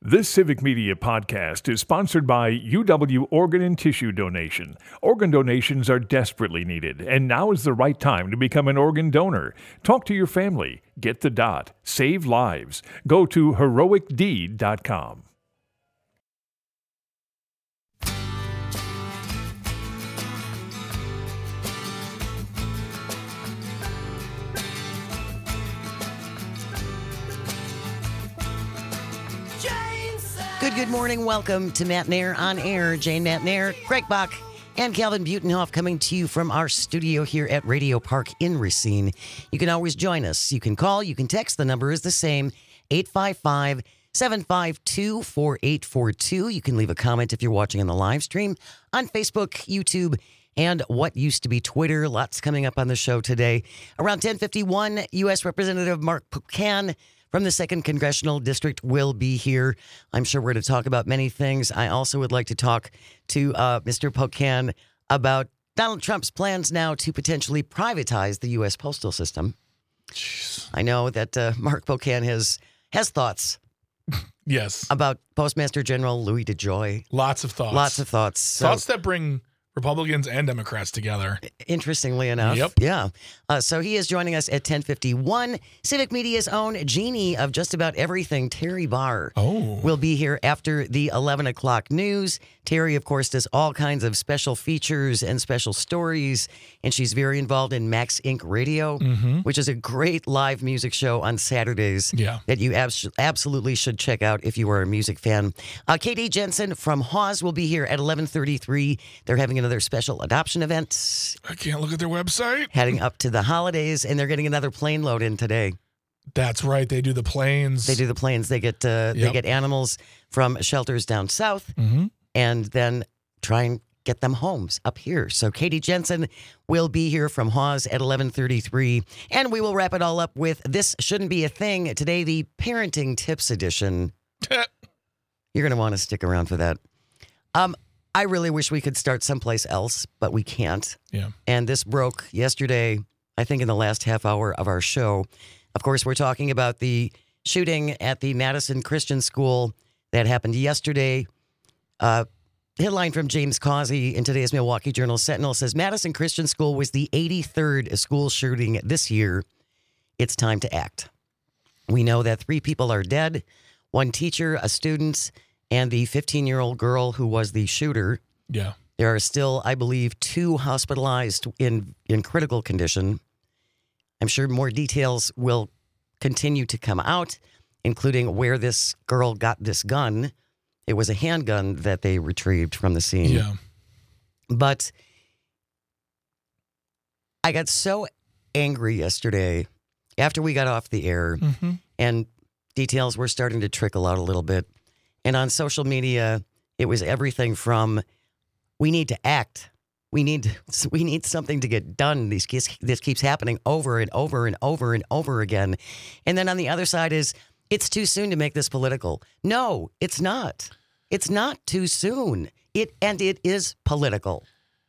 This Civic Media podcast is sponsored by UW Organ and Tissue Donation. Organ donations are desperately needed, and now is the right time to become an organ donor. Talk to your family. Get the dot. Save lives. Go to heroicdeed.com. Good morning. Welcome to Matt Nair on Air. Jane Matt Nair, Greg Bach, and Calvin Butenhoff coming to you from our studio here at Radio Park in Racine. You can always join us. You can call, you can text. The number is the same, 855-752-4842. You can leave a comment if you're watching on the live stream on Facebook, YouTube, and what used to be Twitter. Lots coming up on the show today. Around 10:51, U.S. Representative Mark Pocan from the 2nd Congressional District will be here. I'm sure we're going to talk about many things. I also would like to talk to Mr. Pocan about Donald Trump's plans now to potentially privatize the U.S. postal system. Jeez. I know that Mark Pocan has thoughts. Yes. About Postmaster General Louis DeJoy. Lots of thoughts. Lots of thoughts. Thoughts that bring Republicans and Democrats together. Interestingly enough. Yep. Yeah. So he is joining us at 10:51. Civic Media's own genie of just about everything, Terry Barr, will be here after the 11 o'clock news. Terry, of course, does all kinds of special features and special stories, and she's very involved in Max Inc. Radio, which is a great live music show on Saturdays that you absolutely should check out if you are a music fan. KD Jensen from Hawes will be here at 11:33. They're having another special adoption event. I can't look at their website. Heading up to the holidays, and they're getting another plane load in today. That's right. They do the planes. They get they get animals from shelters down south, and then try and get them homes up here. So Katie Jensen will be here from Hawes at 11:33, and we will wrap it all up with This Shouldn't Be a Thing today, the Parenting Tips Edition. You're going to want to stick around for that. I really wish we could start someplace else, but we can't. Yeah. And this broke yesterday, I think in the last half hour of our show. Of course, we're talking about the shooting at the Madison Christian School that happened yesterday. Headline from James Causey in today's Milwaukee Journal Sentinel says, Madison Christian School was the 83rd school shooting this year. It's time to act. We know that 3 people are dead, 1 teacher, a student, and the 15-year-old girl who was the shooter. Yeah. There are still, I believe, 2 hospitalized in critical condition. I'm sure more details will continue to come out, including where this girl got this gun. It was a handgun that they retrieved from the scene. Yeah. But I got so angry yesterday after we got off the air, and details were starting to trickle out a little bit. And on social media, it was everything from, we need to act. We need something to get done. This keeps happening over and over and over and over again. And then on the other side is, it's too soon to make this political. No, it's not. It's not too soon. It is political.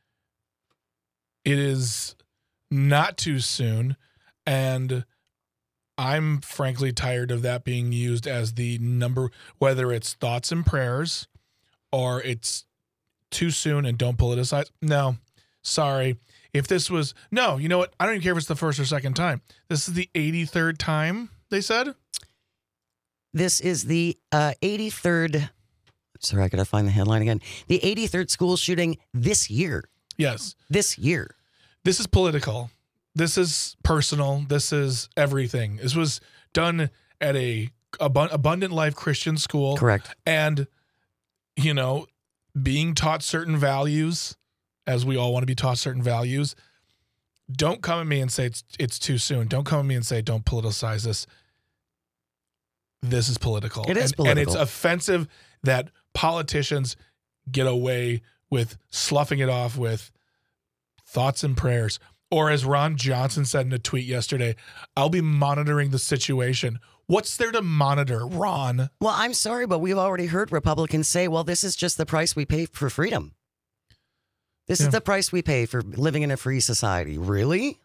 It is not too soon. And I'm frankly tired of that being used as the number, whether it's thoughts and prayers or it's too soon and don't politicize. No, sorry. If this was, no, you know what? I don't even care if it's the first or second time. This is the 83rd time, they said? This is the 83rd, sorry, I got to find the headline again. The 83rd school shooting this year. Yes. This year. This is political. This is personal. This is everything. This was done at a Abundant Life Christian school. Correct. And, you know, being taught certain values, as we all want to be taught certain values. Don't come at me and say it's too soon. Don't come at me and say don't politicize this. This is political. It is political. And it's offensive that politicians get away with sloughing it off with thoughts and prayers. Or as Ron Johnson said in a tweet yesterday, I'll be monitoring the situation. What's there to monitor, Ron? Well, I'm sorry, but we've already heard Republicans say, well, this is just the price we pay for freedom. This is the price we pay for living in a free society. Really?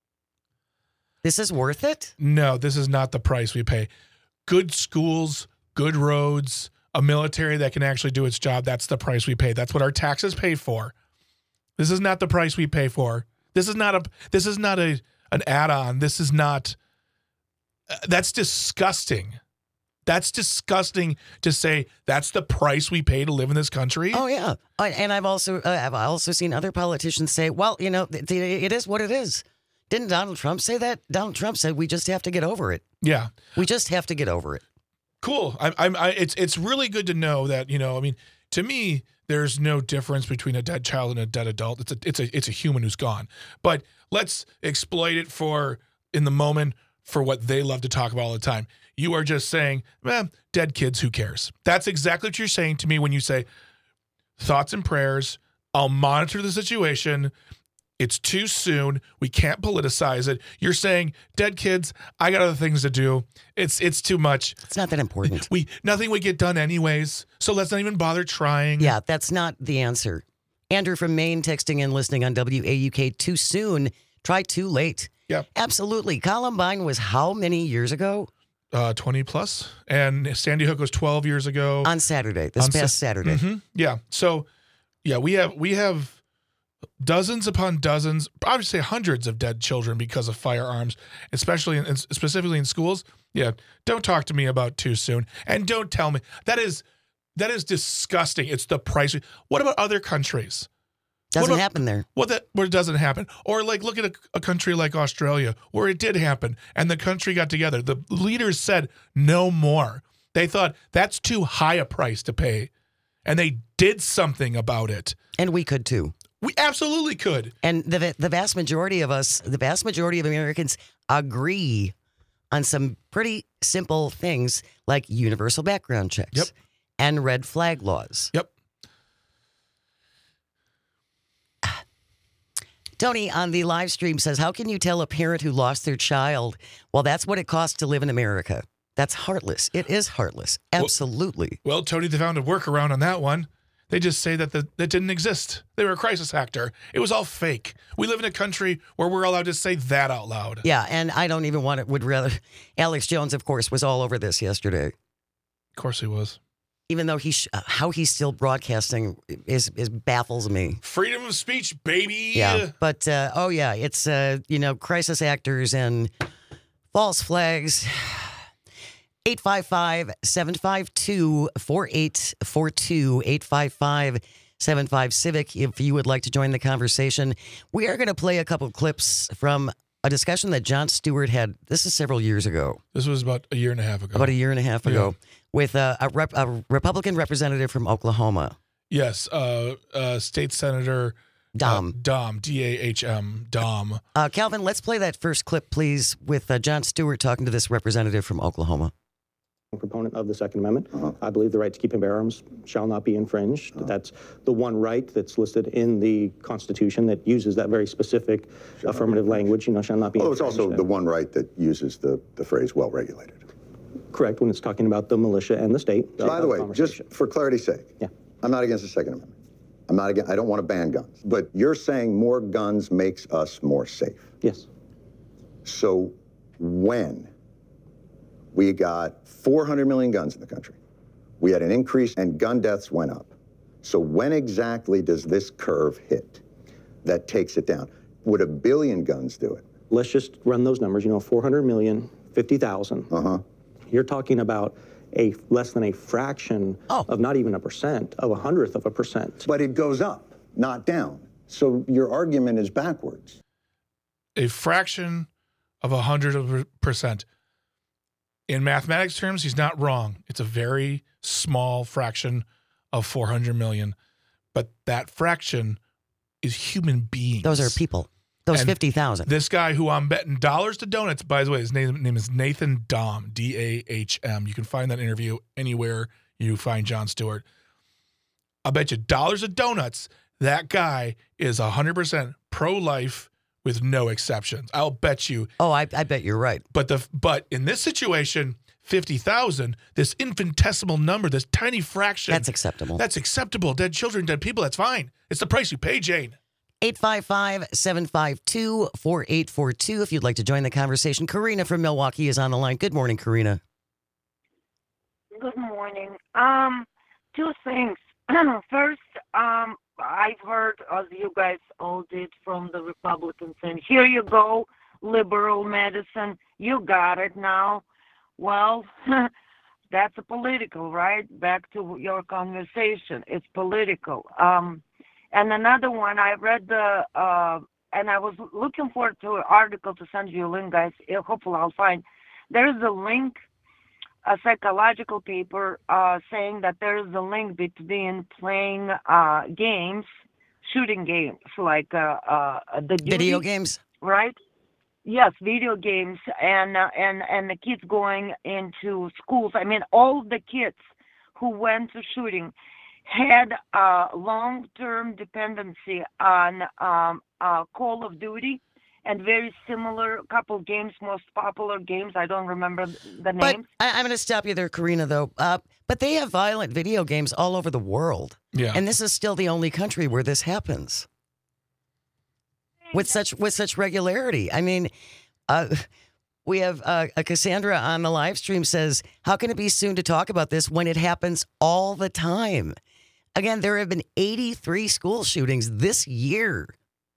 This is worth it? No, this is not the price we pay. Good schools, good roads, a military that can actually do its job. That's the price we pay. That's what our taxes pay for. This is not the price we pay for. This is not an add-on. This is not. That's disgusting. That's disgusting to say that's the price we pay to live in this country. Oh yeah, and I've also seen other politicians say, well, it is what it is. Didn't Donald Trump say that? Donald Trump said we just have to get over it. Yeah, we just have to get over it. Cool. It's really good to know that, to me, there's no difference between a dead child and a dead adult. It's a human who's gone. But let's exploit it in the moment for what they love to talk about all the time. You are just saying, dead kids, who cares? That's exactly what you're saying to me when you say thoughts and prayers. I'll monitor the situation. It's too soon. We can't politicize it. You're saying, dead kids, I got other things to do. It's too much. It's not that important. Nothing would get done anyways, so let's not even bother trying. Yeah, that's not the answer. Andrew from Maine texting in, listening on WAUK, too soon, try too late. Yeah. Absolutely. Columbine was how many years ago? 20 plus. And Sandy Hook was 12 years ago. On Saturday, this past Saturday. Mm-hmm. Yeah. So, yeah, we have dozens upon dozens, I would say hundreds of dead children because of firearms, specifically in schools. Yeah, don't talk to me about too soon, and don't tell me that is disgusting. It's the price. What about other countries? Doesn't happen there. Where it doesn't happen, or look at a country like Australia where it did happen, and the country got together. The leaders said no more. They thought that's too high a price to pay, and they did something about it. And we could too. We absolutely could. And the vast majority of us, the vast majority of Americans agree on some pretty simple things like universal background checks. Yep. And red flag laws. Yep. Tony on the live stream says, how can you tell a parent who lost their child, well, that's what it costs to live in America? That's heartless. It is heartless. Absolutely. Well, Tony, they found a workaround on that one. They just say that that didn't exist. They were a crisis actor. It was all fake. We live in a country where we're allowed to say that out loud. Yeah, and I don't even would rather. Alex Jones, of course, was all over this yesterday. Of course he was. Even though how he's still broadcasting is baffles me. Freedom of speech, baby. Yeah, but it's crisis actors and false flags. 855-752-4842. 855-75-Civic if you would like to join the conversation. We are going to play a couple clips from a discussion that Jon Stewart had. This is several years ago. This was about a year and a half ago. With a Republican representative from Oklahoma. Yes, State Senator Dom. D-A-H-M, Dom. Calvin, let's play that first clip, please, with Jon Stewart talking to this representative from Oklahoma. Proponent of the Second Amendment. I believe the right to keep and bear arms shall not be infringed. That's the one right that's listed in the Constitution that uses that very specific affirmative language, shall not be infringed. It's also the one right that uses the phrase well-regulated. Correct, when it's talking about the militia and the state. By the way, just for clarity's sake, yeah. I'm not against the Second Amendment. I don't want to ban guns. But you're saying more guns makes us more safe. Yes. So when we got 400 million guns in the country, we had an increase and gun deaths went up. So when exactly does this curve hit that takes it down? Would 1 billion guns do it? Let's just run those numbers. 400 million, 50,000. You're talking about less than a fraction of not even 1%, of 100th of a percent. But it goes up, not down. So your argument is backwards. A fraction of 100%. In mathematics terms, he's not wrong. It's a very small fraction of 400 million. But that fraction is human beings. Those are people. Those 50,000. This guy who I'm betting dollars to donuts, by the way, his name is Nathan Dahm, D-A-H-M. You can find that interview anywhere you find Jon Stewart. I'll bet you dollars to donuts that guy is 100% pro-life with no exceptions. I'll bet you. Oh, I bet you're right. But in this situation, 50,000, this infinitesimal number, this tiny fraction. That's acceptable. That's acceptable. Dead children, dead people, that's fine. It's the price you pay, Jane. 855-752-4842 if you'd like to join the conversation. Karina from Milwaukee is on the line. Good morning, Karina. Good morning. Two things. First, I've heard, as you guys all did from the Republicans, and here you go, liberal medicine. You got it now. Well, that's a political, right? Back to your conversation. It's political. And another one, I read and I was looking forward to an article to send you a link, guys. Hopefully I'll find. There is a link, a psychological paper saying that there is a link between playing games, shooting games, like the Video games? right? Yes, video games and the kids going into schools. I mean, all the kids who went to shooting had long-term dependency on Call of Duty and very similar couple games, most popular games. I don't remember the But names. I'm going to stop you there, Karina, though. But they have violent video games all over the world. Yeah. And this is still the only country where this happens with such regularity. I mean, we have a Cassandra on the live stream says, how can it be soon to talk about this when it happens all the time? Again, there have been 83 school shootings this year.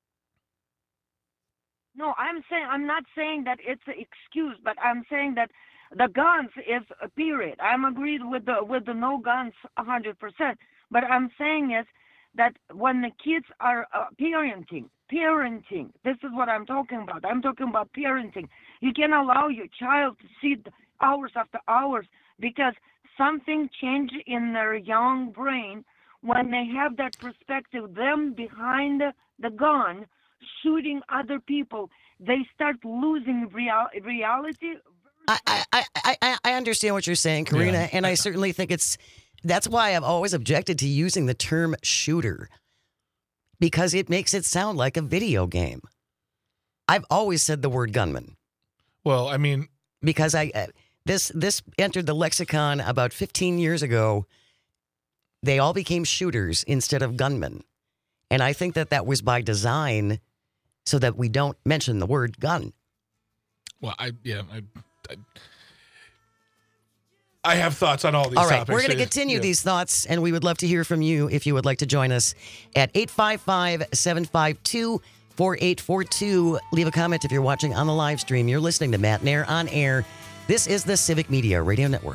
No, I'm not saying that it's an excuse, but I'm saying that the guns is a period. I'm agreed with the no guns 100%. But I'm saying is that when the kids are parenting, this is what I'm talking about. I'm talking about parenting. You can allow your child to sit hours after hours because something changed in their young brain when they have that perspective, them behind the gun, shooting other people, they start losing reality. I understand what you're saying, Karina, Yeah. and I certainly think that's why I've always objected to using the term shooter, because it makes it sound like a video game. I've always said the word gunman Well, I mean, because this entered the lexicon about 15 years ago. They all became shooters instead of gunmen, and I think that was by design, so that we don't mention the word gun. well, I have thoughts on all these All right, topics. we're going to continue Yeah. these thoughts, and we would love to hear from you if you would like to join us at 855-752-4842. Leave a comment if you're watching on the live stream. You're listening to Matt Nair on air. This is the Civic Media Radio Network.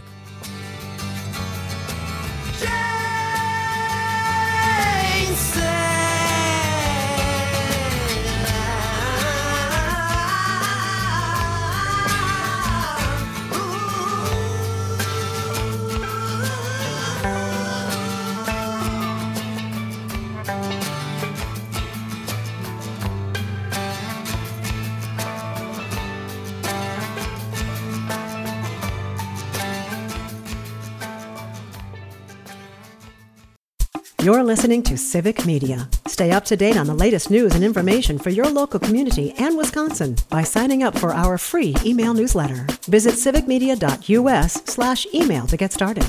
You're listening to Civic Media. Stay up to date on the latest news and information for your local community and Wisconsin by signing up for our free email newsletter. Visit civicmedia.us/email to get started.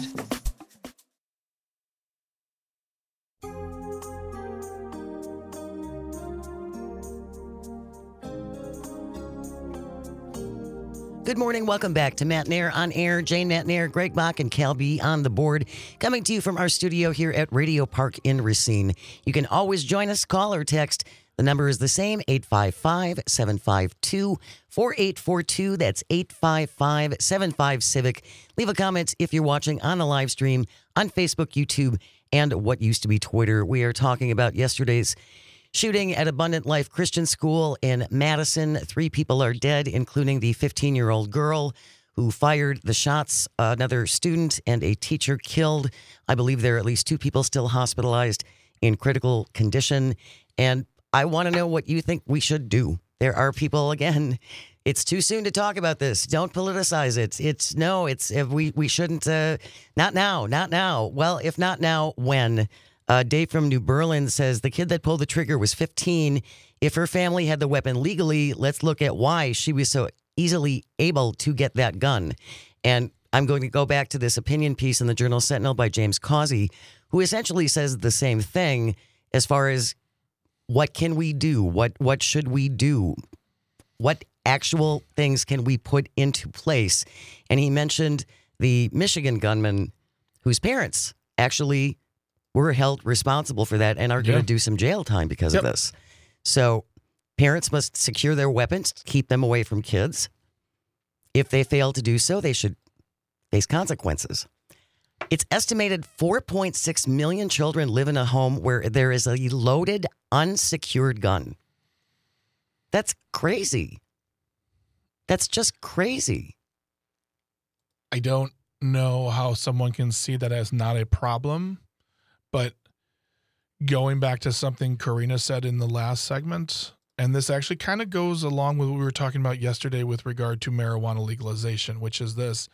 Good morning. Welcome back to Matt Nair on air. Jane Matt Nair, Greg Bach, and Cal B on the board. Coming to you from our studio here at Radio Park in Racine. You can always join us, call or text. The number is the same, 855-752-4842. That's 855-75-CIVIC. Leave a comment if you're watching on the live stream on Facebook, YouTube, and what used to be Twitter. We are talking about yesterday's shooting at Abundant Life Christian School in Madison. 3 people are dead, including the 15-year-old girl who fired the shots. Another student and a teacher killed. I believe there are at least 2 people still hospitalized in critical condition. And I want to know what you think we should do. There are people, again, it's too soon to talk about this. Don't politicize it. We shouldn't, not now. Well, if not now, when? Dave from New Berlin says the kid that pulled the trigger was 15. If her family had the weapon legally, let's look at why she was so easily able to get that gun. And I'm going to go back to this opinion piece in the Journal Sentinel by James Causey, who essentially says the same thing as far as what can we do? What should we do? What actual things can we put into place? And he mentioned the Michigan gunman whose parents actually were held responsible for that and are going to do some jail time because of this. So parents must secure their weapons, keep them away from kids. If they fail to do so, they should face consequences. It's estimated 4.6 million children live in a home where there is a loaded, unsecured gun. That's crazy. That's just crazy. I don't know how someone can see that as not a problem, but going back to something Karina said in the last segment, and this actually kind of goes along with what we were talking about yesterday with regard to marijuana legalization, which is this.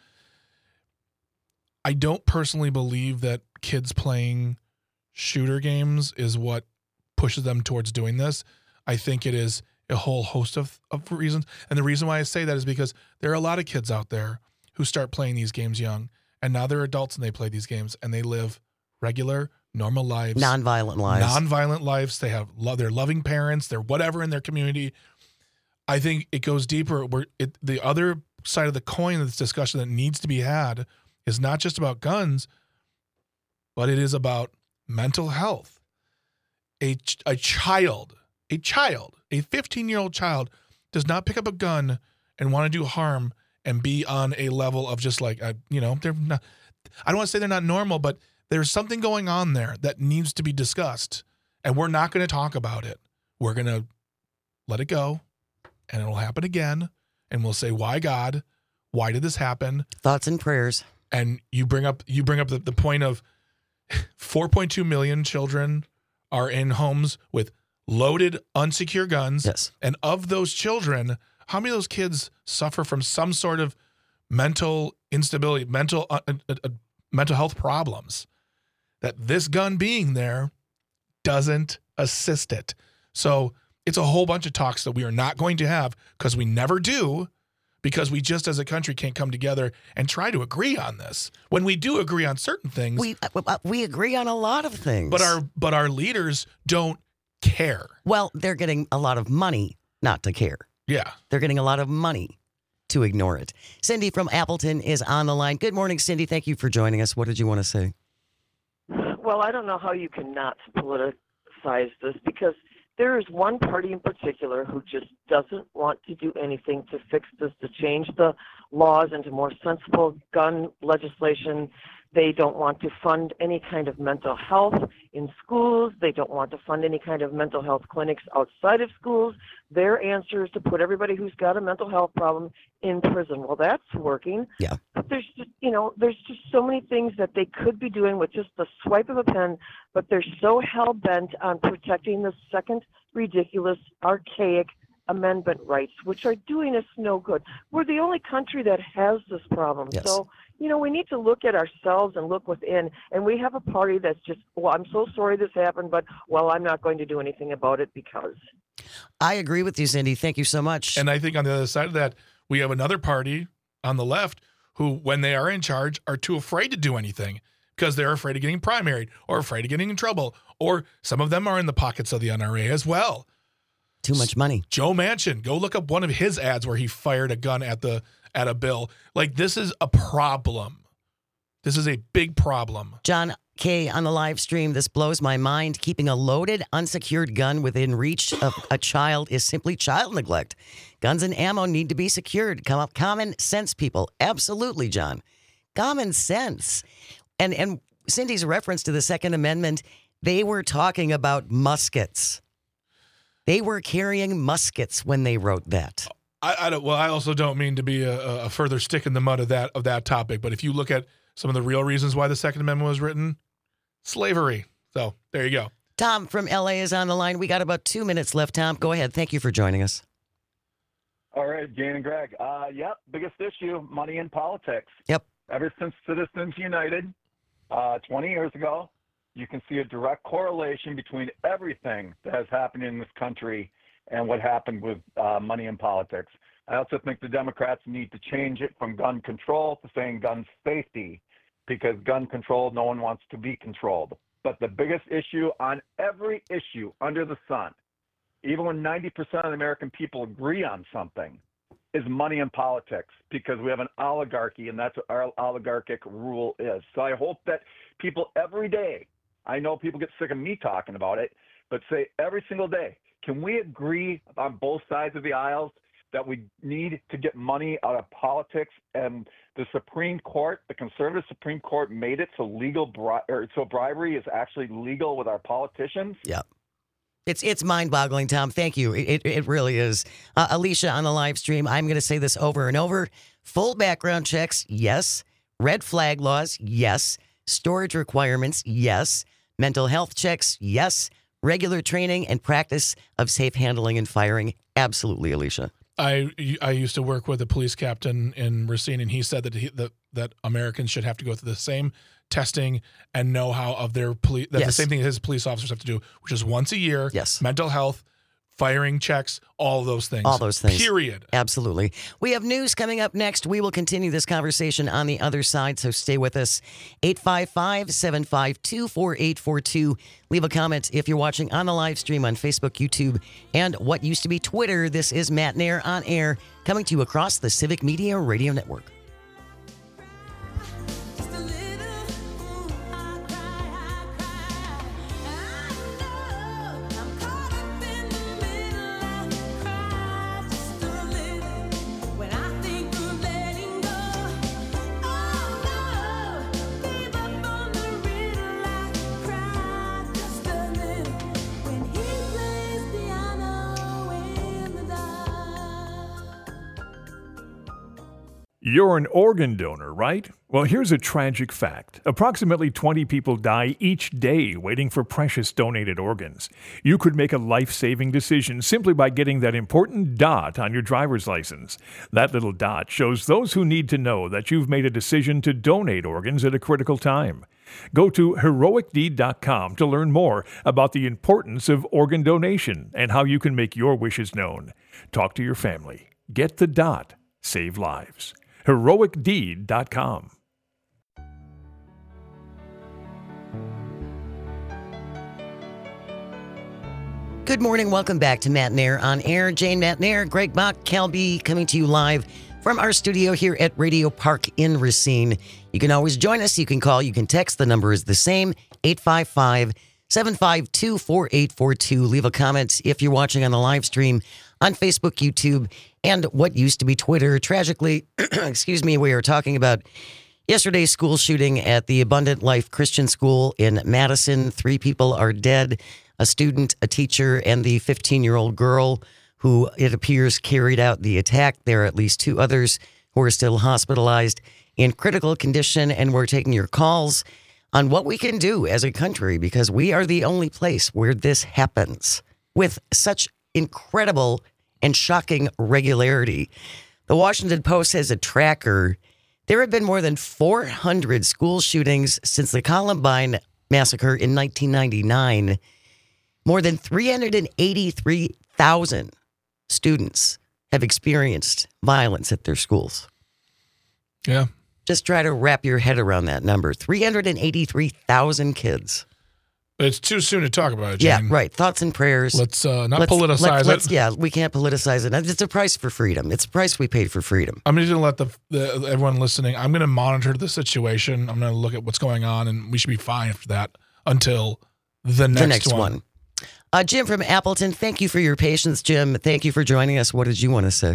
I don't personally believe that kids playing shooter games is what pushes them towards doing this. I think it is a whole host of reasons. And the reason why I say that is because there are a lot of kids out there who start playing these games young, and now they're adults and they play these games and they live regular, normal lives. Nonviolent lives. Nonviolent lives. They have they're loving parents. They're whatever in their community. I think it goes deeper. The other side of the coin of this discussion that needs to be had is not just about guns, but it is about mental health. A child, a 15-year-old child does not pick up a gun and want to do harm and be on a level of just like, they're not, I don't want to say they're not normal, but there's something going on there that needs to be discussed. And we're not going to talk about it. We're going to let it go, and it'll happen again. And we'll say, why God? Why did this happen? Thoughts and prayers. And you bring up the point of 4.2 million children are in homes with loaded, unsecured guns. Yes. And of those children, how many of those kids suffer from some sort of mental instability, mental health problems? That this gun being there doesn't assist it. So it's a whole bunch of talks that we are not going to have because we never do, because we just as a country can't come together and try to agree on this. When we do agree on certain things, we agree on a lot of things. But our leaders don't care. Well, they're getting a lot of money not to care. Yeah. They're getting a lot of money to ignore it. Cindy from Appleton is on the line. Good morning, Cindy. Thank you for joining us. What did you want to say? Well, I don't know how you cannot politicize this, because there is one party in particular who just doesn't want to do anything to fix this, to change the laws into more sensible gun legislation. They don't want to fund any kind of mental health in schools. They don't want to fund any kind of mental health clinics outside of schools. Their answer is to put everybody who's got a mental health problem in prison. Well, that's working. Yeah. But there's just so many things that they could be doing with just the swipe of a pen, but they're so hell-bent on protecting the second ridiculous, archaic amendment rights, which are doing us no good. We're the only country that has this problem. Yes. So, we need to look at ourselves and look within. And we have a party that's just, well, I'm so sorry this happened, but, well, I'm not going to do anything about it because. I agree with you, Cindy. Thank you so much. And I think on the other side of that, we have another party on the left who, when they are in charge, are too afraid to do anything because they're afraid of getting primaried or afraid of getting in trouble. Or some of them are in the pockets of the NRA as well. Too much money. Joe Manchin, go look up one of his ads where he fired a gun at a bill. Like, this is a problem. This is a big problem. John K. on the live stream, this blows my mind. Keeping a loaded, unsecured gun within reach of a child is simply child neglect. Guns and ammo need to be secured. Common sense, people. Absolutely, John. Common sense. And Cindy's reference to the Second Amendment, they were talking about muskets. They were carrying muskets when they wrote that. I also don't mean to be a further stick in the mud of that topic, but if you look at some of the real reasons why the Second Amendment was written, slavery. So there you go. Tom from LA is on the line. We got about 2 minutes left. Tom, go ahead. Thank you for joining us. All right, Jane and Greg. Biggest issue, money in politics. Yep. Ever since Citizens United 20 years ago, you can see a direct correlation between everything that has happened in this country and what happened with money in politics. I also think the Democrats need to change it from gun control to saying gun safety, because gun control, no one wants to be controlled. But the biggest issue on every issue under the sun, even when 90% of the American people agree on something, is money in politics, because we have an oligarchy, and that's what our oligarchic rule is. So I hope that people every day, I know people get sick of me talking about it, but say every single day, can we agree on both sides of the aisles that we need to get money out of politics? And the Supreme Court, the conservative Supreme Court, made it so so bribery is actually legal with our politicians. Yeah. It's mind-boggling, Tom. Thank you. It really is. Alicia, on the live stream, I'm going to say this over and over. Full background checks, yes. Red flag laws, yes. Storage requirements, yes. Mental health checks, yes. Regular training and practice of safe handling and firing, absolutely, Alicia. I used to work with a police captain in Racine, and he said that that Americans should have to go through the same testing and know-how of their police. That's the same thing his police officers have to do, which is once a year. Yes. Mental health, firing checks, all those things. All those things. Period. Absolutely. We have news coming up next. We will continue this conversation on the other side, so stay with us. 855-752-4842. Leave a comment if you're watching on the live stream on Facebook, YouTube, and what used to be Twitter. This is Matt Nair on air, coming to you across the Civic Media Radio Network. You're an organ donor, right? Well, here's a tragic fact. Approximately 20 people die each day waiting for precious donated organs. You could make a life-saving decision simply by getting that important dot on your driver's license. That little dot shows those who need to know that you've made a decision to donate organs at a critical time. Go to heroicdeed.com to learn more about the importance of organ donation and how you can make your wishes known. Talk to your family. Get the dot. Save lives. heroicdeed.com. Good morning. Welcome back to Matt Nair on air. Jane Matt Nair, Greg Bach, Cal B, coming to you live from our studio here at Radio Park in Racine. You can always join us. You can call. You can text. The number is the same, 855-752-4842. Leave a comment if you're watching on the live stream on Facebook, YouTube, and what used to be Twitter. Tragically, we are talking about yesterday's school shooting at the Abundant Life Christian School in Madison. 3 people are dead, a student, a teacher, and the 15-year-old girl who, it appears, carried out the attack. There are at least 2 others who are still hospitalized in critical condition, and we're taking your calls on what we can do as a country, because we are the only place where this happens with such incredible and shocking regularity. The Washington Post has a tracker. There have been more than 400 school shootings since the Columbine massacre in 1999. More than 383,000 students have experienced violence at their schools. Yeah. Just try to wrap your head around that number. 383,000 kids. It's too soon to talk about it, Jane. Yeah, right. Thoughts and prayers. Let's politicize it. Yeah, we can't politicize it. It's a price for freedom. It's a price we paid for freedom. I'm just going to let everyone listening, I'm going to monitor the situation. I'm going to look at what's going on, and we should be fine after that until the next one. Jim from Appleton, thank you for your patience, Jim. Thank you for joining us. What did you want to say?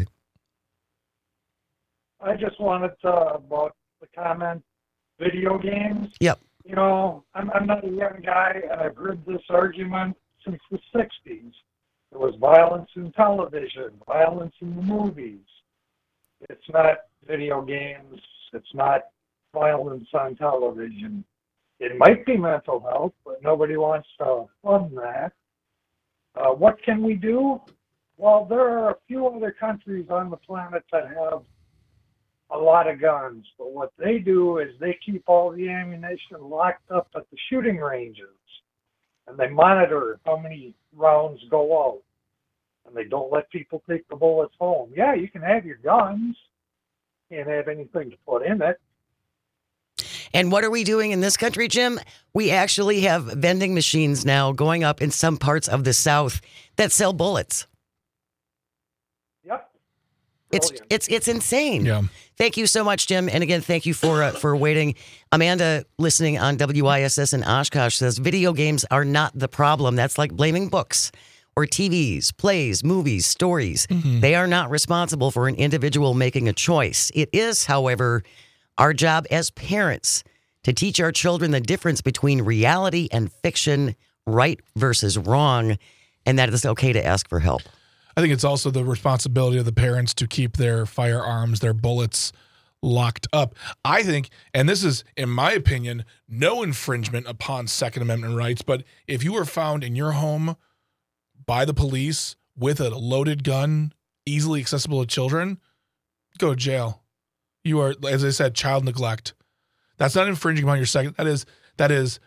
I just wanted to about the comment, video games. Yep. You know, I'm not a young guy, and I've heard this argument since the 60s. There was violence in television, violence in the movies. It's not video games. It's not violence on television. It might be mental health, but nobody wants to fund that. What can we do? Well, there are a few other countries on the planet that have a lot of guns, but what they do is they keep all the ammunition locked up at the shooting ranges, and they monitor how many rounds go out, and they don't let people take the bullets home. Yeah, you can have your guns, can't have anything to put in it. And what are we doing in this country, Jim? We actually have vending machines now going up in some parts of the South that sell bullets. Yep. It's insane. Yeah. Thank you so much, Jim. And again, thank you for waiting. Amanda, listening on WISS in Oshkosh, says video games are not the problem. That's like blaming books or TVs, plays, movies, stories. They are not responsible for an individual making a choice. It is, however, our job as parents to teach our children the difference between reality and fiction, right versus wrong, and that it's okay to ask for help. I think it's also the responsibility of the parents to keep their firearms, their bullets locked up. I think, and this is, in my opinion, no infringement upon Second Amendment rights, but if you were found in your home by the police with a loaded gun, easily accessible to children, go to jail. You are, as I said, child neglect. That's not infringing upon your second. That is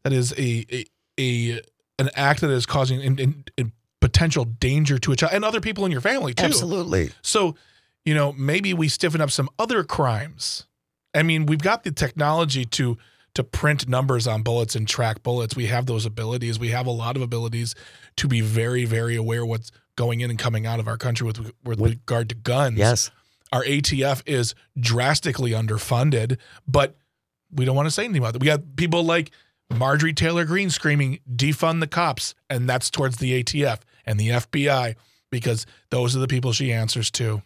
an act that is causing in potential danger to a child and other people in your family too. Absolutely. So, maybe we stiffen up some other crimes. I mean, we've got the technology to print numbers on bullets and track bullets. We have those abilities. We have a lot of abilities to be very, very aware of what's going in and coming out of our country with regard to guns. Yes. Our ATF is drastically underfunded, but we don't want to say anything about it. We got people like Marjorie Taylor Greene screaming, defund the cops, and that's towards the ATF and the FBI because those are the people she answers to.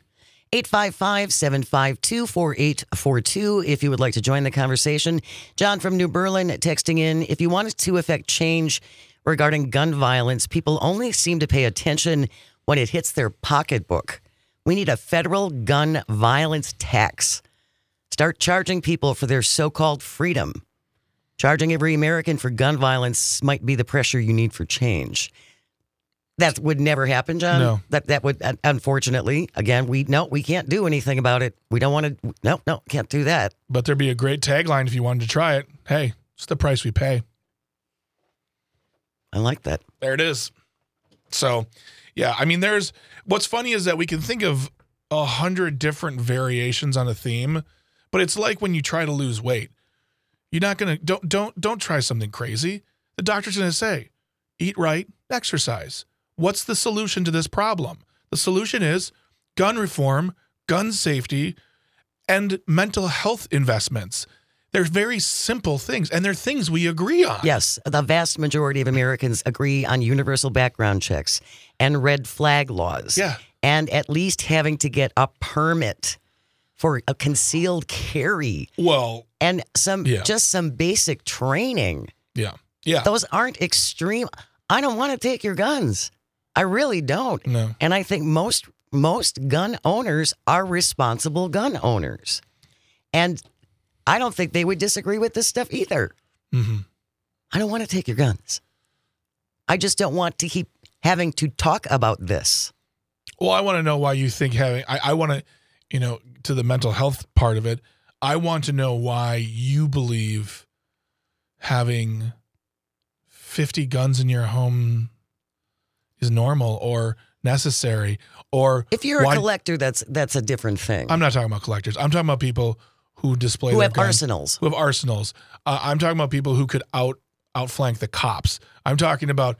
855-752-4842 if you would like to join the conversation. John from New Berlin texting in, if you wanted to affect change regarding gun violence, people only seem to pay attention when it hits their pocketbook. We need a federal gun violence tax. Start charging people for their so-called freedom. Charging every American for gun violence might be the pressure you need for change. That would never happen, John. No. That would, unfortunately, again, we can't do anything about it. We don't want to, no, can't do that. But there'd be a great tagline if you wanted to try it. Hey, it's the price we pay. I like that. There it is. So, yeah, I mean, what's funny is that we can think of 100 different variations on a theme, but it's like when you try to lose weight. You're not going to, don't try something crazy. The doctor's going to say, eat right, exercise. What's the solution to this problem? The solution is gun reform, gun safety, and mental health investments. They're very simple things, and they're things we agree on. Yes, the vast majority of Americans agree on universal background checks and red flag laws. Yeah. And at least having to get a permit for a concealed carry. Well, and just some basic training. Yeah. Yeah. Those aren't extreme. I don't want to take your guns. I really don't. No. And I think most gun owners are responsible gun owners. And I don't think they would disagree with this stuff either. Mm-hmm. I don't want to take your guns. I just don't want to keep having to talk about this. Well, I want to know why you think I want to, to the mental health part of it, I want to know why you believe having 50 guns in your home is normal or necessary, or if you're a collector, that's a different thing. I'm not talking about collectors. I'm talking about people who display who their have guns, arsenals. Who have arsenals. I'm talking about people who could outflank the cops. I'm talking about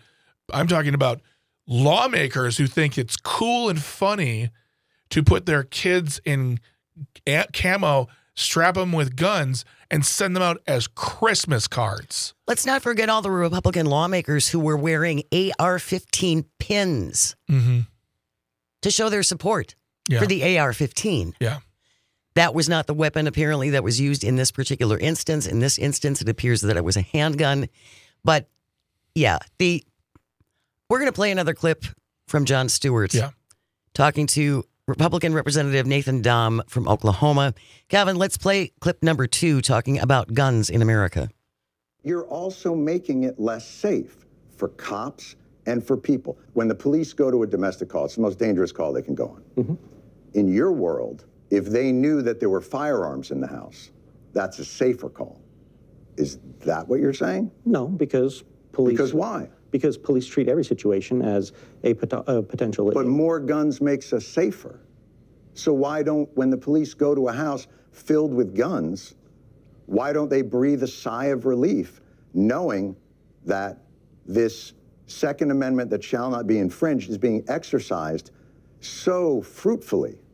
lawmakers who think it's cool and funny to put their kids in camo, strap them with guns, and send them out as Christmas cards. Let's not forget all the Republican lawmakers who were wearing AR-15 pins to show their support for the AR-15. Yeah. That was not the weapon, apparently, that was used in this particular instance. In this instance, it appears that it was a handgun. But, yeah, we're going to play another clip from Jon Stewart talking to Republican Representative Nathan Dahm from Oklahoma. Calvin, let's play clip number 2 talking about guns in America. You're also making it less safe for cops and for people. When the police go to a domestic call, it's the most dangerous call they can go on. Mm-hmm. In your world, if they knew that there were firearms in the house, that's a safer call. Is that what you're saying? No, because police... Because why? Because police treat every situation as a potential... But more guns makes us safer. So why don't, when the police go to a house filled with guns, why don't they breathe a sigh of relief knowing that this Second Amendment that shall not be infringed is being exercised so fruitfully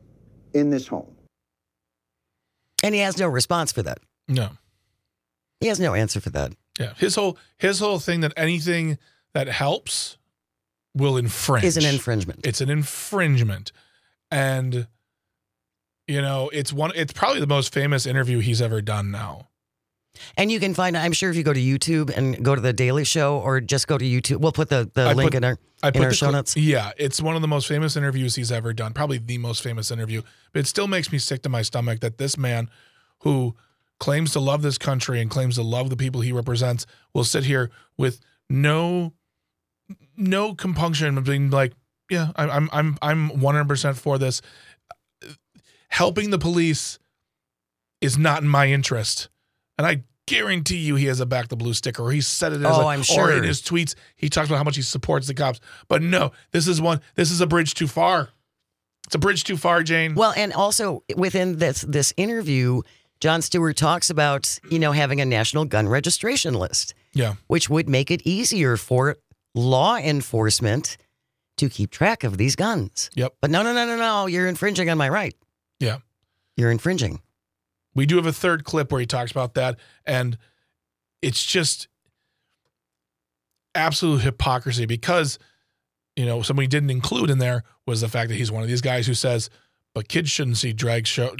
in this home. And he has no response for that. No. He has no answer for that. Yeah. His whole thing that anything that helps will infringe. Is an infringement. It's an infringement. And it's probably the most famous interview he's ever done now. And you can find, I'm sure if you go to YouTube and go to The Daily Show or just go to YouTube, we'll put the link in our show notes. Yeah, it's one of the most famous interviews he's ever done, probably the most famous interview. But it still makes me sick to my stomach that this man who claims to love this country and claims to love the people he represents will sit here with no compunction of being like, yeah, I'm 100% for this. Helping the police is not in my interest. And I guarantee you he has a Back the Blue sticker, or he said it as I'm sure. Or in his tweets, he talks about how much he supports the cops. But no, this is a bridge too far. It's a bridge too far, Jane. Well, and also within this interview, Jon Stewart talks about, having a national gun registration list. Yeah. Which would make it easier for law enforcement to keep track of these guns. Yep. But no, you're infringing on my right. Yeah. You're infringing. We do have a third clip where he talks about that, and it's just absolute hypocrisy because, something he didn't include in there was the fact that he's one of these guys who says, but kids shouldn't see drag story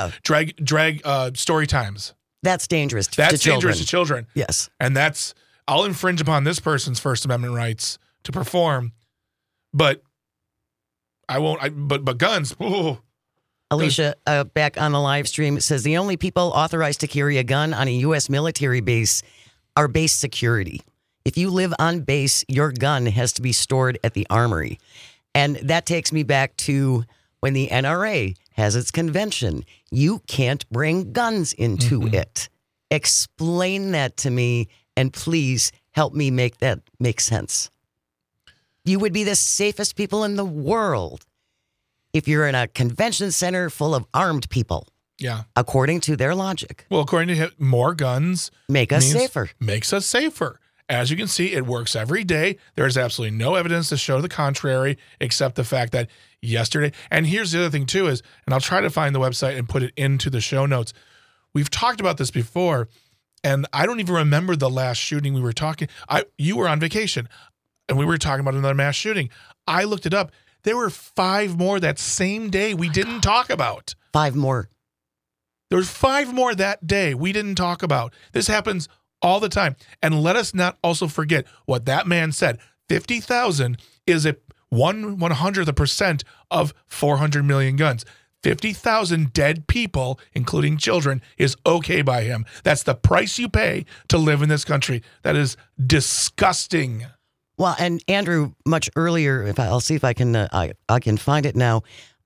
times. That's dangerous to That's children. dangerous to children. Yes. And I'll infringe upon this person's First Amendment rights to perform, but I won't, but guns, ooh. Alicia, back on the live stream, says the only people authorized to carry a gun on a U.S. military base are base security. If you live on base, your gun has to be stored at the armory. And that takes me back to when the NRA has its convention. You can't bring guns into it. Explain that to me, and please help me make that make sense. You would be the safest people in the world if you're in a convention center full of armed people. Yeah. According to their logic. Well, according to him, more guns makes us safer. As you can see, it works every day. There is absolutely no evidence to show the contrary, except the fact that yesterday, and here's the other thing too is, and I'll try to find the website and put it into the show notes. We've talked about this before, and I don't even remember the last shooting we were talking. You were on vacation, and we were talking about another mass shooting. I looked it up. There were 5 more that same day we didn't talk about. 5 more. There was 5 more that day we didn't talk about. This happens all the time. And let us not also forget what that man said. 50,000 is 1/100% of 400 million guns. 50,000 dead people, including children, is okay by him. That's the price you pay to live in this country. That is disgusting. Well, and Andrew, much earlier, I'll see if I can find it now.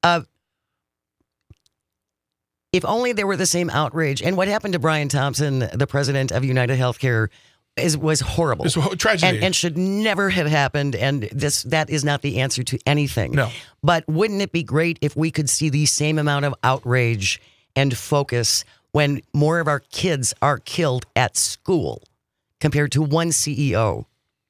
If only there were the same outrage. And what happened to Brian Thompson, the president of United Healthcare, was horrible. It's a tragedy. And should never have happened. And that is not the answer to anything. No. But wouldn't it be great if we could see the same amount of outrage and focus when more of our kids are killed at school compared to one CEO?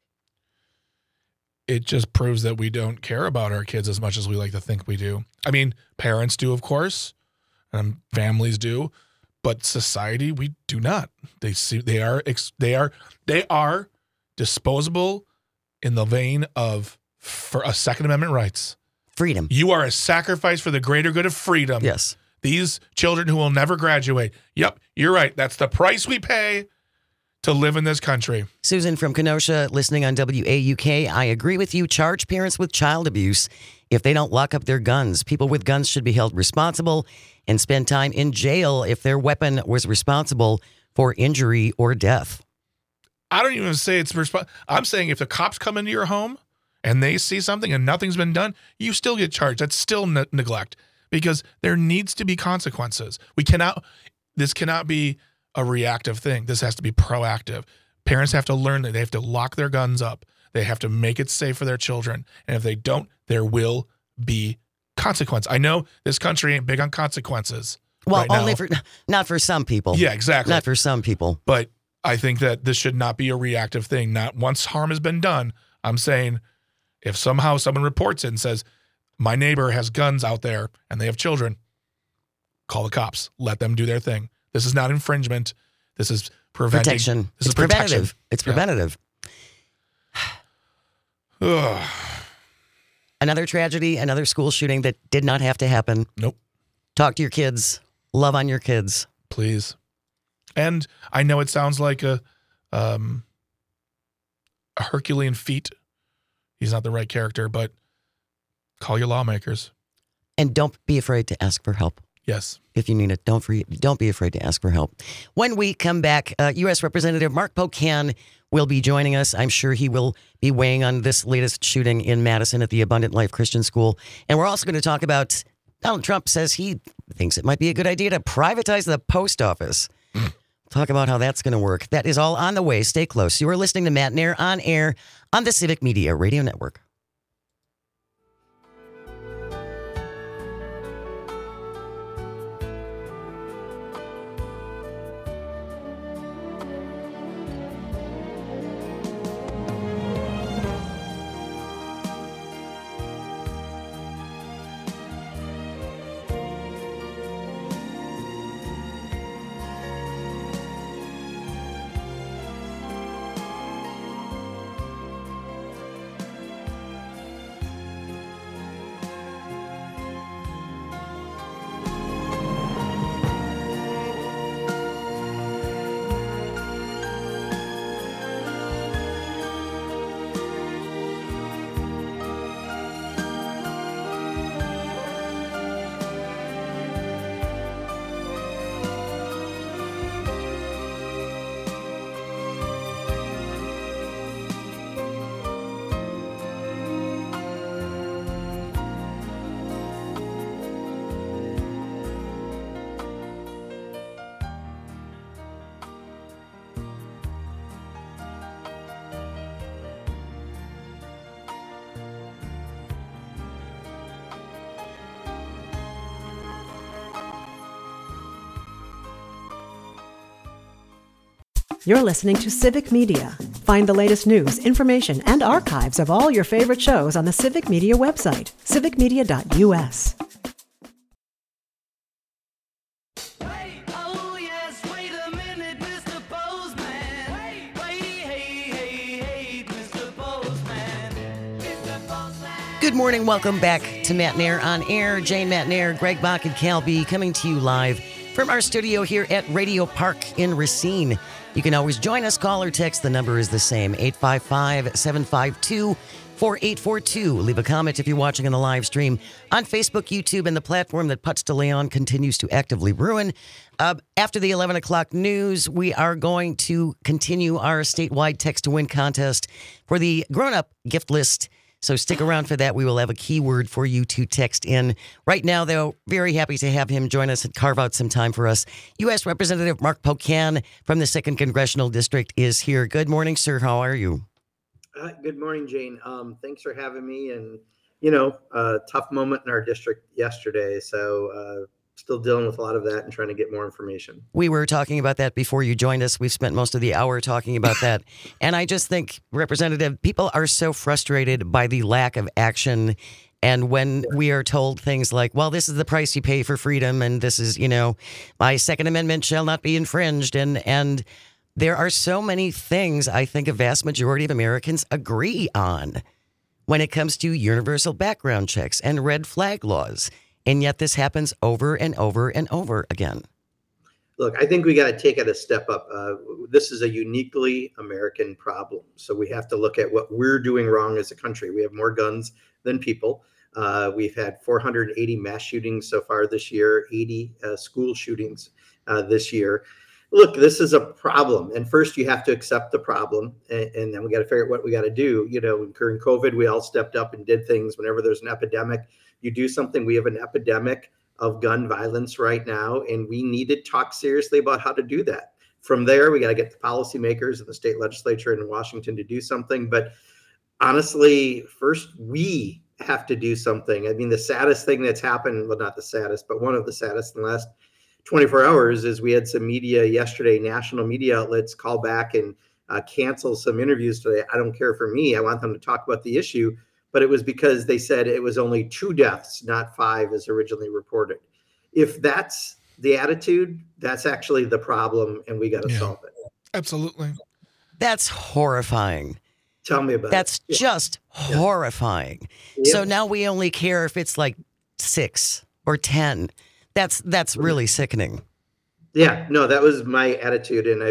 It just proves that we don't care about our kids as much as we like to think we do. I mean, parents do, of course, and families do, but society, we do not. They are disposable in the vein of for a Second Amendment rights. Freedom. You are a sacrifice for the greater good of freedom. Yes. These children who will never graduate. Yep, you're right. That's the price we pay to live in this country. Susan from Kenosha, listening on WAUK. I agree with you. Charge parents with child abuse if they don't lock up their guns. People with guns should be held responsible and spend time in jail if their weapon was responsible for injury or death. I don't even say it's I'm saying if the cops come into your home and they see something and nothing's been done, you still get charged. That's still neglect because there needs to be consequences. This cannot be a reactive thing. This has to be proactive. Parents have to learn that they have to lock their guns up. They have to make it safe for their children. And if they don't, there will be consequence. I know this country ain't big on consequences. Well, right only now. not for some people. Yeah, exactly. Not for some people. But I think that this should not be a reactive thing. Not once harm has been done. I'm saying if somehow someone reports it and says, my neighbor has guns out there and they have children, call the cops. Let them do their thing. This is not infringement. This is preventing. Protection. This is preventative. It's Yeah. preventative. Ugh. Another tragedy, another school shooting that did not have to happen. Nope. Talk to your kids. Love on your kids. Please. And I know it sounds like a Herculean feat. He's not the right character, but call your lawmakers. And don't be afraid to ask for help. Yes. If you need it, don't be afraid to ask for help. When we come back, U.S. Representative Mark Pocan will be joining us. I'm sure he will be weighing on this latest shooting in Madison at the Abundant Life Christian School. And we're also going to talk about Donald Trump says he thinks it might be a good idea to privatize the post office. Talk about how that's going to work. That is all on the way. Stay close. You are listening to Matt Nair on air on the Civic Media Radio Network. You're listening to Civic Media. Find the latest news, information, and archives of all your favorite shows on the Civic Media website, civicmedia.us. Good morning. Welcome back to Matt Nair on air. Jane Matt Nair, Greg Bach, and Cal B coming to you live from our studio here at Radio Park in Racine. You can always join us, call or text. The number is the same, 855-752-4842. Leave a comment if you're watching on the live stream on Facebook, YouTube, and the platform that Putz de Leon continues to actively ruin. After the 11 o'clock news, we are going to continue our statewide text to win contest for the grown-up gift list. So stick around for that. We will have a keyword for you to text in. Right now, though, very happy to have him join us and carve out some time for us. U.S. Representative Mark Pocan from the 2nd Congressional District is here. Good morning, sir. How are you? Good morning, Jane. Thanks for having me. And, tough moment in our district yesterday. So still dealing with a lot of that and trying to get more information. We were talking about that before you joined us. We've spent most of the hour talking about that. And I just think, Representative, people are so frustrated by the lack of action. And when we are told things like, well, this is the price you pay for freedom, and this is, my Second Amendment shall not be infringed. And there are so many things I think a vast majority of Americans agree on when it comes to universal background checks and red flag laws. And yet this happens over and over and over again. Look, I think we got to take it a step up. This is a uniquely American problem. So we have to look at what we're doing wrong as a country. We have more guns than people. We've had 480 mass shootings so far this year, 80 school shootings this year. Look, this is a problem. And first you have to accept the problem. And then we got to figure out what we got to do. During COVID, we all stepped up and did things. Whenever there's an epidemic, you do something. We have an epidemic of gun violence right now, and we need to talk seriously about how to do that. From there, we got to get the policymakers and the state legislature in Washington to do something. But honestly, first, we have to do something. I mean, the saddest thing that's happened, well, not the saddest, but one of the saddest in the last 24 hours is we had some media yesterday, national media outlets call back and cancel some interviews today. I don't care for me. I want them to talk about the issue. But it was because they said it was only 2 deaths, not 5 as originally reported. If that's the attitude, that's actually the problem, and we got to solve it. Absolutely. That's horrifying. Tell me about it. That's just horrifying. Yeah. So now we only care if it's like 6 or 10. That's really sickening. Yeah, no, that was my attitude, and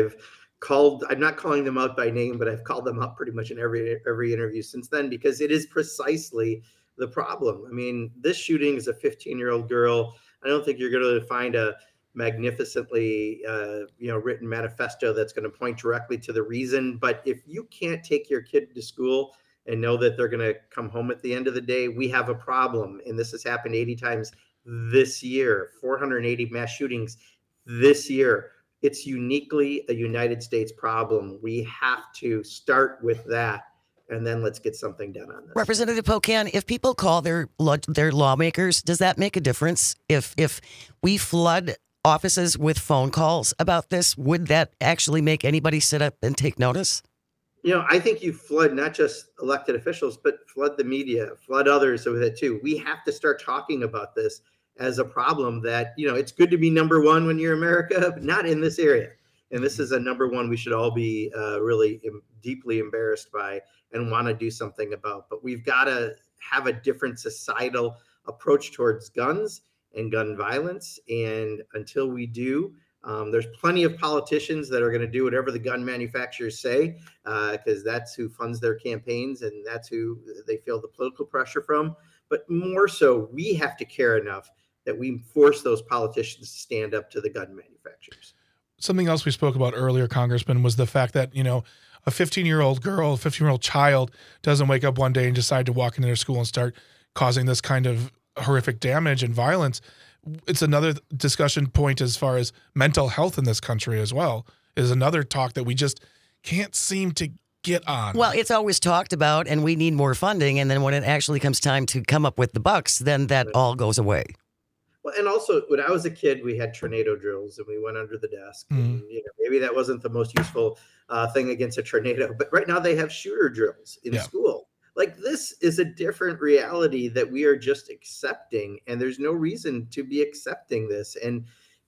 I'm not calling them out by name, but I've called them out pretty much in every interview since then, because it is precisely the problem. I mean, this shooting is a 15-year-old girl. I don't think you're going to find a magnificently written manifesto that's going to point directly to the reason. But if you can't take your kid to school and know that they're going to come home at the end of the day, we have a problem. And this has happened 80 times this year, 480 mass shootings this year. It's uniquely a United States problem. We have to start with that, and then let's get something done on this. Representative Pocan, if people call their lawmakers, does that make a difference? If we flood offices with phone calls about this, would that actually make anybody sit up and take notice? I think you flood not just elected officials, but flood the media, flood others with it too. We have to start talking about this as a problem that, it's good to be number one when you're America, but not in this area. And this is a number one we should all be really deeply embarrassed by and want to do something about. But we've got to have a different societal approach towards guns and gun violence. And until we do, there's plenty of politicians that are going to do whatever the gun manufacturers say, because that's who funds their campaigns and that's who they feel the political pressure from. But more so, we have to care enough that we force those politicians to stand up to the gun manufacturers. Something else we spoke about earlier, Congressman, was the fact that, a 15-year-old girl, a 15-year-old child doesn't wake up one day and decide to walk into their school and start causing this kind of horrific damage and violence. It's another discussion point as far as mental health in this country as well, is another talk that we just can't seem to get on. Well, it's always talked about, and we need more funding. And then when it actually comes time to come up with the bucks, then that all goes away. Well, and also when I was a kid, we had tornado drills and we went under the desk. And, maybe that wasn't the most useful thing against a tornado, but right now they have shooter drills in school. Like, this is a different reality that we are just accepting, and there's no reason to be accepting this. And,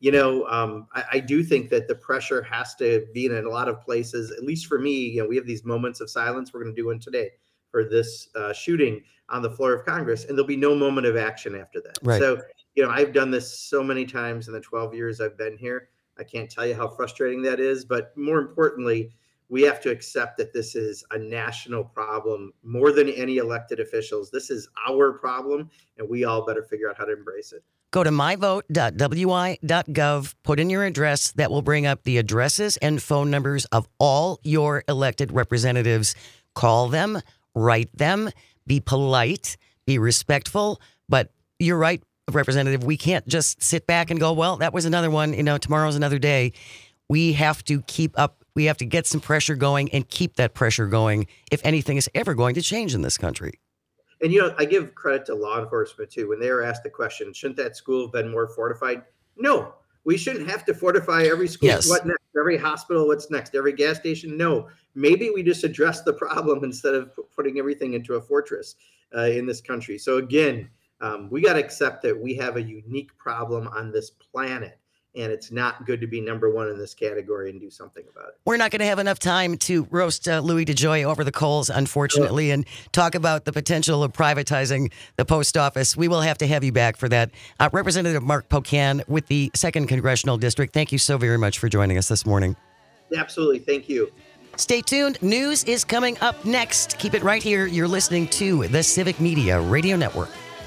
I do think that the pressure has to be in a lot of places. At least for me, we have these moments of silence. We're going to do one today for this shooting on the floor of Congress, and there'll be no moment of action after that. Right. So, I've done this so many times in the 12 years I've been here. I can't tell you how frustrating that is, but more importantly, we have to accept that this is a national problem more than any elected officials. This is our problem, and we all better figure out how to embrace it. Go to myvote.wi.gov, put in your address. That will bring up the addresses and phone numbers of all your elected representatives. Call them, write them, be polite, be respectful. But you're right, Representative, we can't just sit back and go, well, that was another one, tomorrow's another day. We have to keep up. We have to get some pressure going and keep that pressure going if anything is ever going to change in this country. And, I give credit to law enforcement, too. When they were asked the question, shouldn't that school have been more fortified? No, we shouldn't have to fortify every school. Yes. What next? Every hospital, what's next? Every gas station? No. Maybe we just address the problem instead of putting everything into a fortress in this country. So, again, we got to accept that we have a unique problem on this planet. And it's not good to be number one in this category and do something about it. We're not going to have enough time to roast Louis DeJoy over the coals, unfortunately, and talk about the potential of privatizing the post office. We will have to have you back for that. Representative Mark Pocan with the 2nd Congressional District, thank you so very much for joining us this morning. Absolutely. Thank you. Stay tuned. News is coming up next. Keep it right here. You're listening to the Civic Media Radio Network.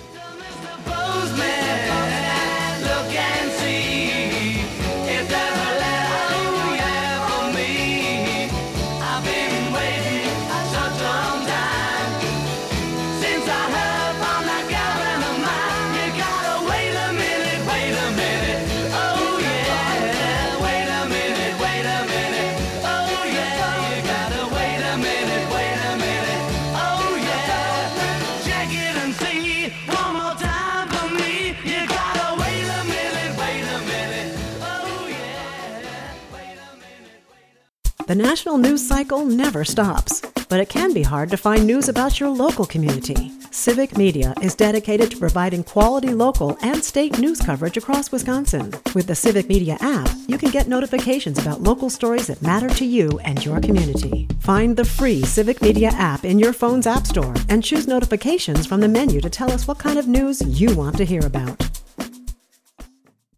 The national news cycle never stops, but it can be hard to find news about your local community. Civic Media is dedicated to providing quality local and state news coverage across Wisconsin. With the Civic Media app, you can get notifications about local stories that matter to you and your community. Find the free Civic Media app in your phone's app store and choose notifications from the menu to tell us what kind of news you want to hear about.